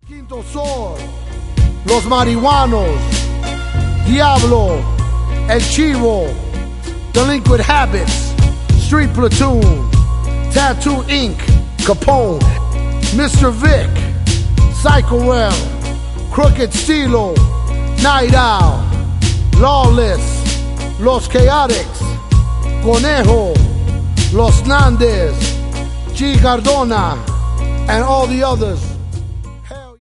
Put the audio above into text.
Quinto Sol, Los Marihuanos, Diablo, El Chivo, Delinquent Habits, Street Platoon, Tattoo Inc., Capone, Mr. Vic, Psycho-Well, Crooked Stilo, Night Owl, Lawless, Los Chaotix, Conejo, Los Nandes, G. Cardona, and all the others.